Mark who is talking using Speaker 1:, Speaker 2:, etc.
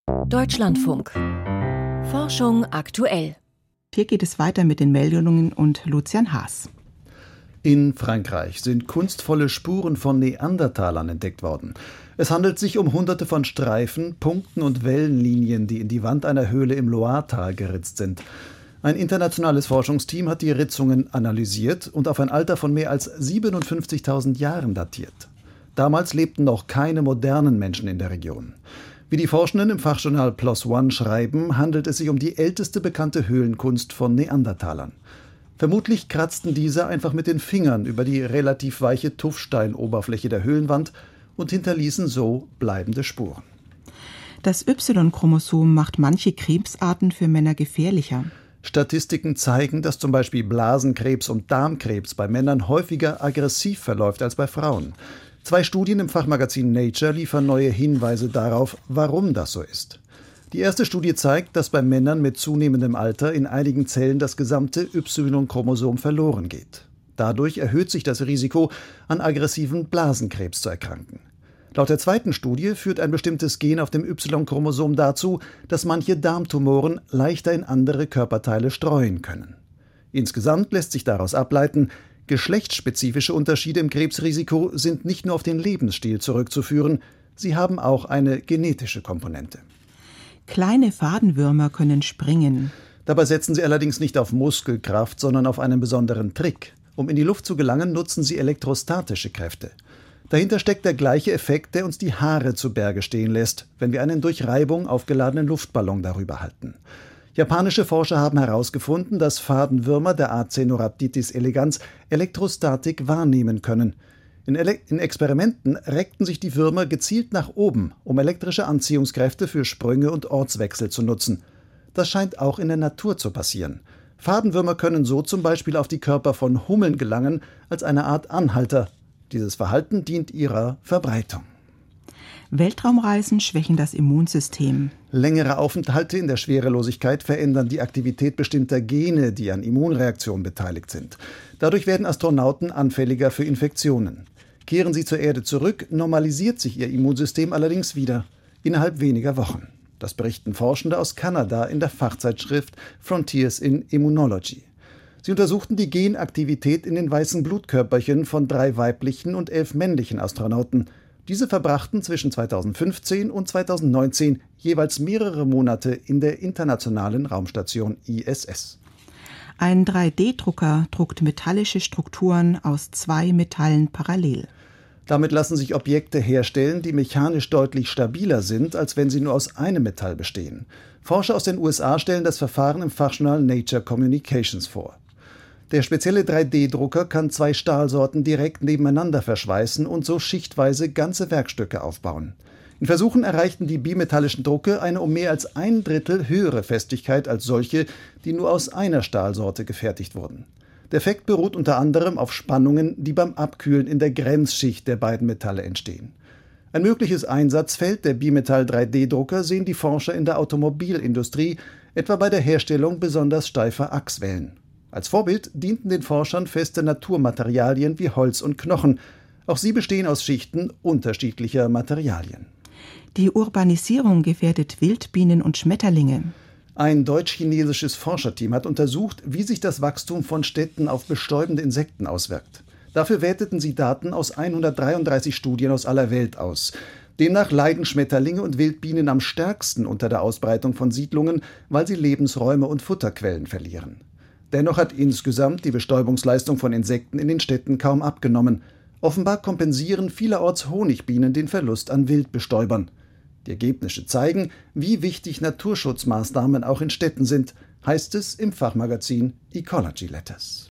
Speaker 1: Deutschlandfunk. Forschung aktuell.
Speaker 2: Hier geht es weiter mit den Meldungen und Lucian Haas.
Speaker 3: In Frankreich sind kunstvolle Spuren von Neandertalern entdeckt worden. Es handelt sich um Hunderte von Streifen, Punkten und Wellenlinien, die in die Wand einer Höhle im Loiretal geritzt sind. Ein internationales Forschungsteam hat die Ritzungen analysiert und auf ein Alter von mehr als 57.000 Jahren datiert. Damals lebten noch keine modernen Menschen in der Region. Wie die Forschenden im Fachjournal PLOS ONE schreiben, handelt es sich um die älteste bekannte Höhlenkunst von Neandertalern. Vermutlich kratzten diese einfach mit den Fingern über die relativ weiche Tuffsteinoberfläche der Höhlenwand und hinterließen so bleibende Spuren.
Speaker 2: Das Y-Chromosom macht manche Krebsarten für Männer gefährlicher.
Speaker 3: Statistiken zeigen, dass zum Beispiel Blasenkrebs und Darmkrebs bei Männern häufiger aggressiv verläuft als bei Frauen. 2 Studien im Fachmagazin Nature liefern neue Hinweise darauf, warum das so ist. Die erste Studie zeigt, dass bei Männern mit zunehmendem Alter in einigen Zellen das gesamte Y-Chromosom verloren geht. Dadurch erhöht sich das Risiko, an aggressiven Blasenkrebs zu erkranken. Laut der zweiten Studie führt ein bestimmtes Gen auf dem Y-Chromosom dazu, dass manche Darmtumoren leichter in andere Körperteile streuen können. Insgesamt lässt sich daraus ableiten, geschlechtsspezifische Unterschiede im Krebsrisiko sind nicht nur auf den Lebensstil zurückzuführen, sie haben auch eine genetische Komponente.
Speaker 2: Kleine Fadenwürmer können springen.
Speaker 3: Dabei setzen sie allerdings nicht auf Muskelkraft, sondern auf einen besonderen Trick. Um in die Luft zu gelangen, nutzen sie elektrostatische Kräfte. Dahinter steckt der gleiche Effekt, der uns die Haare zu Berge stehen lässt, wenn wir einen durch Reibung aufgeladenen Luftballon darüber halten. Japanische Forscher haben herausgefunden, dass Fadenwürmer der Art Caenorhabditis elegans Elektrostatik wahrnehmen können. In Experimenten reckten sich die Würmer gezielt nach oben, um elektrische Anziehungskräfte für Sprünge und Ortswechsel zu nutzen. Das scheint auch in der Natur zu passieren. Fadenwürmer können so zum Beispiel auf die Körper von Hummeln gelangen, als eine Art Anhalter. Dieses Verhalten dient ihrer Verbreitung.
Speaker 2: Weltraumreisen schwächen das Immunsystem.
Speaker 3: Längere Aufenthalte in der Schwerelosigkeit verändern die Aktivität bestimmter Gene, die an Immunreaktionen beteiligt sind. Dadurch werden Astronauten anfälliger für Infektionen. Kehren sie zur Erde zurück, normalisiert sich ihr Immunsystem allerdings wieder, innerhalb weniger Wochen. Das berichten Forschende aus Kanada in der Fachzeitschrift Frontiers in Immunology. Sie untersuchten die Genaktivität in den weißen Blutkörperchen von 3 weiblichen und 11 männlichen Astronauten. Diese verbrachten zwischen 2015 und 2019 jeweils mehrere Monate in der internationalen Raumstation ISS.
Speaker 2: Ein 3D-Drucker druckt metallische Strukturen aus 2 Metallen parallel.
Speaker 3: Damit lassen sich Objekte herstellen, die mechanisch deutlich stabiler sind, als wenn sie nur aus einem Metall bestehen. Forscher aus den USA stellen das Verfahren im Fachjournal Nature Communications vor. Der spezielle 3D-Drucker kann 2 Stahlsorten direkt nebeneinander verschweißen und so schichtweise ganze Werkstücke aufbauen. In Versuchen erreichten die bimetallischen Drucke eine um mehr als 1/3 höhere Festigkeit als solche, die nur aus einer Stahlsorte gefertigt wurden. Der Effekt beruht unter anderem auf Spannungen, die beim Abkühlen in der Grenzschicht der beiden Metalle entstehen. Ein mögliches Einsatzfeld der Bimetall-3D-Drucker sehen die Forscher in der Automobilindustrie, etwa bei der Herstellung besonders steifer Achswellen. Als Vorbild dienten den Forschern feste Naturmaterialien wie Holz und Knochen. Auch sie bestehen aus Schichten unterschiedlicher Materialien.
Speaker 2: Die Urbanisierung gefährdet Wildbienen und Schmetterlinge.
Speaker 3: Ein deutsch-chinesisches Forscherteam hat untersucht, wie sich das Wachstum von Städten auf bestäubende Insekten auswirkt. Dafür werteten sie Daten aus 133 Studien aus aller Welt aus. Demnach leiden Schmetterlinge und Wildbienen am stärksten unter der Ausbreitung von Siedlungen, weil sie Lebensräume und Futterquellen verlieren. Dennoch hat insgesamt die Bestäubungsleistung von Insekten in den Städten kaum abgenommen. Offenbar kompensieren vielerorts Honigbienen den Verlust an Wildbestäubern. Die Ergebnisse zeigen, wie wichtig Naturschutzmaßnahmen auch in Städten sind, heißt es im Fachmagazin Ecology Letters.